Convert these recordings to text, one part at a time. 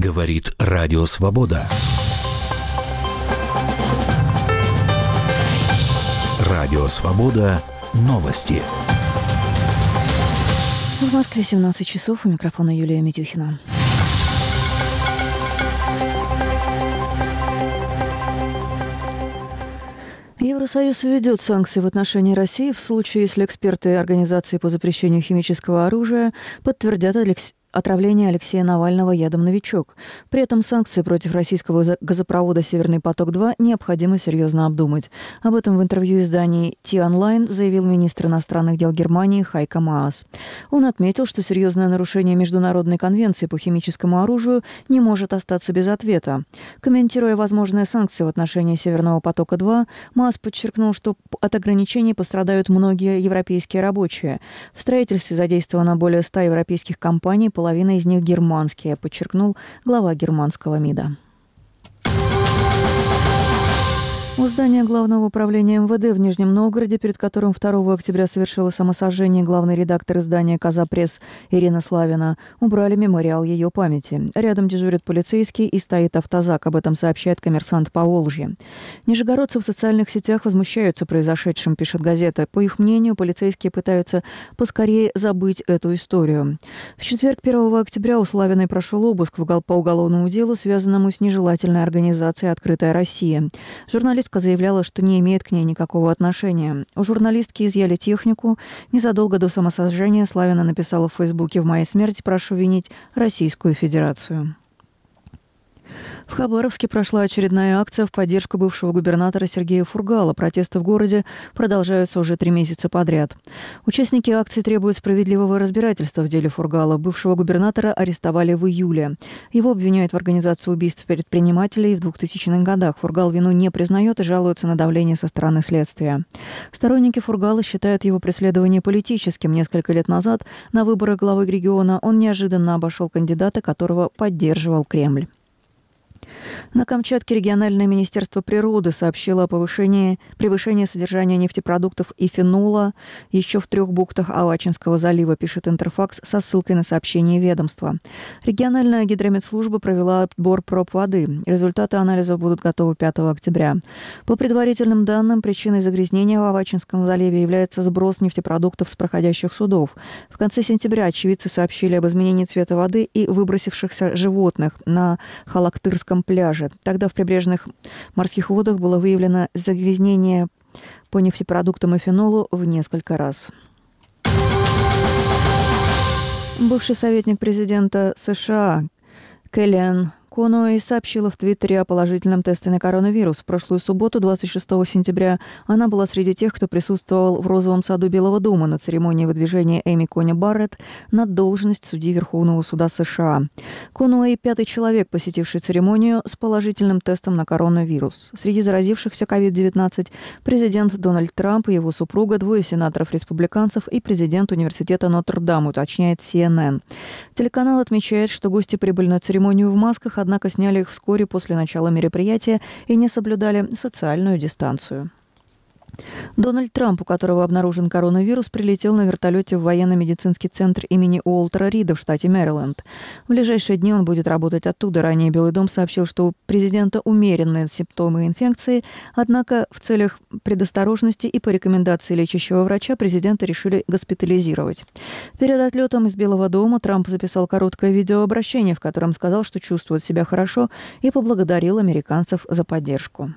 Говорит Радио Свобода. Радио Свобода. Новости. В Москве 17 часов. У микрофона Юлия Митюхина. Евросоюз введет санкции в отношении России в случае, если эксперты Организации по запрещению химического оружия подтвердят отравление Алексея Навального ядом «Новичок». При этом санкции против российского газопровода «Северный поток-2» необходимо серьезно обдумать. Об этом в интервью издании T-Online заявил министр иностранных дел Германии Хайко Маас. Он отметил, что серьезное нарушение Международной конвенции по химическому оружию не может остаться без ответа. Комментируя возможные санкции в отношении «Северного потока-2», Маас подчеркнул, что от ограничений пострадают многие европейские рабочие. В строительстве задействовано более 100 европейских компаний, половина из них германские, подчеркнул глава германского МИДа. У здания Главного управления МВД в Нижнем Новгороде, перед которым 2 октября совершила самосожжение главный редактор издания «Коза Пресс» Ирина Славина, убрали мемориал ее памяти. Рядом дежурят полицейские и стоит автозак. Об этом сообщает «Коммерсант» Поволжья. Нижегородцы в социальных сетях возмущаются произошедшим, пишет газета. По их мнению, полицейские пытаются поскорее забыть эту историю. В четверг, 1 октября, у Славиной прошел обыск по уголовному делу, связанному с нежелательной организацией «Открытая Россия». Журналистка заявляла, что не имеет к ней никакого отношения. У журналистки изъяли технику. Незадолго до самосожжения Славина написала в Фейсбуке: «В моей смерти прошу винить Российскую Федерацию». В Хабаровске прошла очередная акция в поддержку бывшего губернатора Сергея Фургала. Протесты в городе продолжаются уже 3 месяца подряд. Участники акции требуют справедливого разбирательства в деле Фургала. Бывшего губернатора арестовали в июле. Его обвиняют в организации убийств предпринимателей в 2000-х годах. Фургал вину не признает и жалуется на давление со стороны следствия. Сторонники Фургала считают его преследование политическим. Несколько лет назад на выборах главы региона он неожиданно обошел кандидата, которого поддерживал Кремль. На Камчатке региональное министерство природы сообщило о превышении содержания нефтепродуктов и фенола еще в 3 бухтах Авачинского залива, пишет Интерфакс со ссылкой на сообщение ведомства. Региональная гидрометслужба провела отбор проб воды. Результаты анализов будут готовы 5 октября. По предварительным данным, причиной загрязнения в Авачинском заливе является сброс нефтепродуктов с проходящих судов. В конце сентября очевидцы сообщили об изменении цвета воды и выбросившихся животных на Халактырском пляже. Тогда в прибрежных морских водах было выявлено загрязнение по нефтепродуктам и фенолу в несколько раз. Бывший советник президента США Келлиан Конуэй сообщила в Твиттере о положительном тесте на коронавирус. В прошлую субботу, 26 сентября, она была среди тех, кто присутствовал в Розовом саду Белого дома на церемонии выдвижения Эми Кони Барретт на должность судьи Верховного суда США. Конуэй – 5-й человек, посетивший церемонию с положительным тестом на коронавирус. Среди заразившихся COVID-19 президент Дональд Трамп и его супруга, 2 сенаторов-республиканцев и президент университета Нотр-Дам, уточняет CNN. Телеканал отмечает, что гости прибыли на церемонию в масках, однако сняли их вскоре после начала мероприятия и не соблюдали социальную дистанцию. Дональд Трамп, у которого обнаружен коронавирус, прилетел на вертолете в военно-медицинский центр имени Уолтера Рида в штате Мэриленд. В ближайшие дни он будет работать оттуда. Ранее Белый дом сообщил, что у президента умеренные симптомы инфекции, однако в целях предосторожности и по рекомендации лечащего врача президента решили госпитализировать. Перед отлетом из Белого дома Трамп записал короткое видеообращение, в котором сказал, что чувствует себя хорошо, и поблагодарил американцев за поддержку.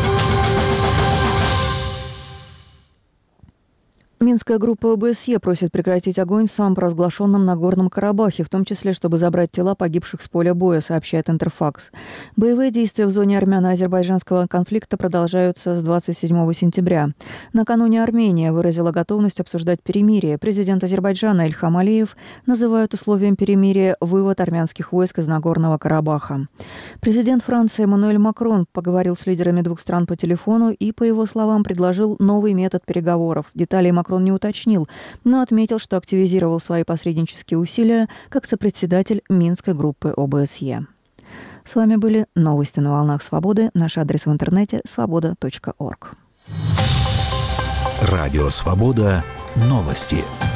Минская группа ОБСЕ просит прекратить огонь в самопровозглашенном Нагорном Карабахе, в том числе, чтобы забрать тела погибших с поля боя, сообщает Интерфакс. Боевые действия в зоне армяно-азербайджанского конфликта продолжаются с 27 сентября. Накануне Армения выразила готовность обсуждать перемирие. Президент Азербайджана Ильхам Алиев называет условием перемирия вывод армянских войск из Нагорного Карабаха. Президент Франции Эммануэль Макрон поговорил с лидерами 2 стран по телефону и, по его словам, предложил новый метод переговоров. Детали Макрон не уточнил, но отметил, что активизировал свои посреднические усилия как сопредседатель Минской группы ОБСЕ. С вами были новости на волнах Свободы. Наш адрес в интернете – svoboda.org. Радио Свобода. Новости.